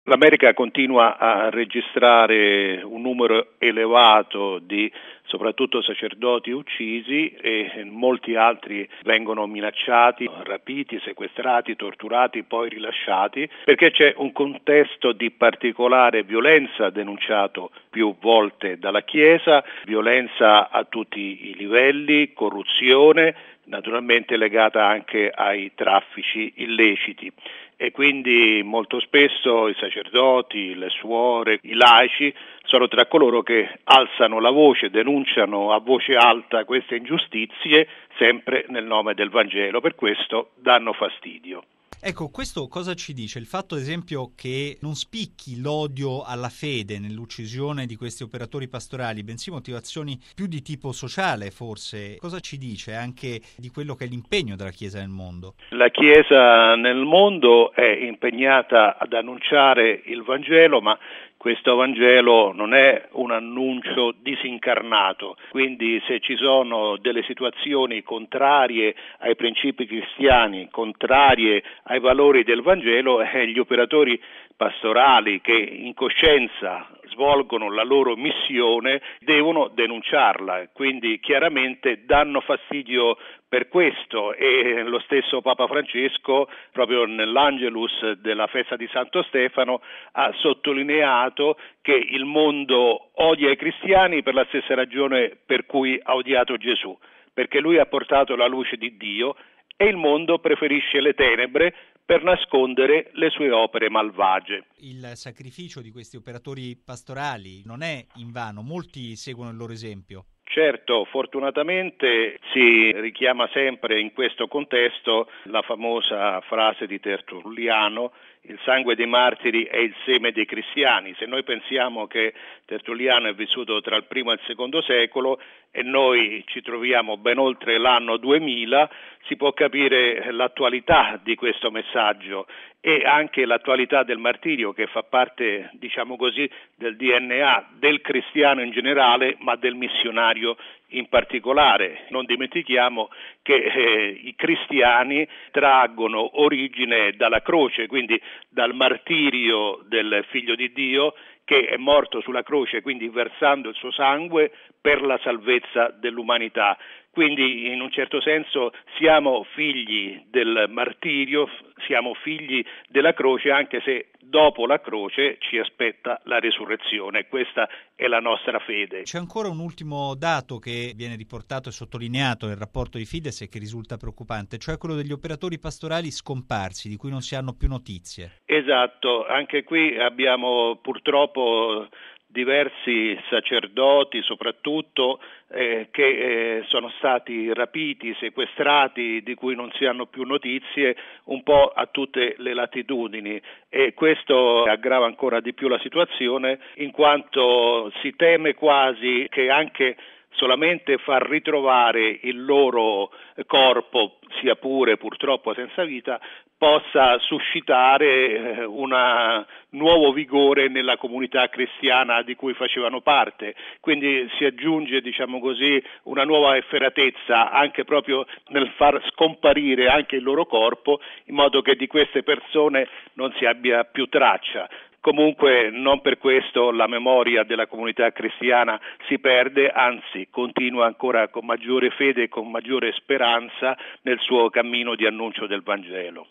L'America continua a registrare un numero elevato di soprattutto sacerdoti uccisi e molti altri vengono minacciati, rapiti, sequestrati, torturati, poi rilasciati, perché c'è un contesto di particolare violenza denunciato più volte dalla Chiesa, violenza a tutti i livelli, corruzione, naturalmente legata anche ai traffici illeciti. E quindi molto spesso i sacerdoti, le suore, i laici sono tra coloro che alzano la voce, denunciano a voce alta queste ingiustizie, sempre nel nome del Vangelo, per questo danno fastidio. Ecco, questo cosa ci dice? Il fatto, ad esempio, che non spicchi l'odio alla fede nell'uccisione di questi operatori pastorali, bensì motivazioni più di tipo sociale, forse. Cosa ci dice anche di quello che è l'impegno della Chiesa nel mondo? La Chiesa nel mondo è impegnata ad annunciare il Vangelo, ma questo Vangelo non è un annuncio disincarnato, quindi se ci sono delle situazioni contrarie ai principi cristiani, contrarie ai valori del Vangelo, gli operatori pastorali che in coscienza svolgono la loro missione devono denunciarla, quindi chiaramente danno fastidio per questo, e lo stesso Papa Francesco proprio nell'Angelus della festa di Santo Stefano ha sottolineato che il mondo odia i cristiani per la stessa ragione per cui ha odiato Gesù, perché lui ha portato la luce di Dio e il mondo preferisce le tenebre per nascondere le sue opere malvagie. Il sacrificio di questi operatori pastorali non è invano, molti seguono il loro esempio. Certo, fortunatamente si richiama sempre in questo contesto la famosa frase di Tertulliano: il sangue dei martiri è il seme dei cristiani. Se noi pensiamo che Tertulliano è vissuto tra il primo e il secondo secolo e noi ci troviamo ben oltre l'anno 2000, si può capire l'attualità di questo messaggio e anche l'attualità del martirio, che fa parte, diciamo così, del DNA del cristiano in generale, ma del missionario in particolare. Non dimentichiamo che i cristiani traggono origine dalla croce, quindi dal martirio del Figlio di Dio, che è morto sulla croce, quindi versando il suo sangue per la salvezza dell'umanità. Quindi in un certo senso siamo figli del martirio, siamo figli della croce, anche se dopo la croce ci aspetta la resurrezione. Questa è la nostra fede. C'è ancora un ultimo dato che viene riportato e sottolineato nel rapporto di Fides e che risulta preoccupante, cioè quello degli operatori pastorali scomparsi, di cui non si hanno più notizie. Esatto, anche qui abbiamo purtroppo diversi sacerdoti soprattutto che sono stati rapiti, sequestrati, di cui non si hanno più notizie un po' a tutte le latitudini, e questo aggrava ancora di più la situazione, in quanto si teme quasi che anche solamente far ritrovare il loro corpo, sia pure purtroppo senza vita, possa suscitare un nuovo vigore nella comunità cristiana di cui facevano parte. Quindi si aggiunge, diciamo così, una nuova efferatezza anche proprio nel far scomparire anche il loro corpo, in modo che di queste persone non si abbia più traccia. Comunque non per questo la memoria della comunità cristiana si perde, anzi continua ancora con maggiore fede e con maggiore speranza nel suo cammino di annuncio del Vangelo.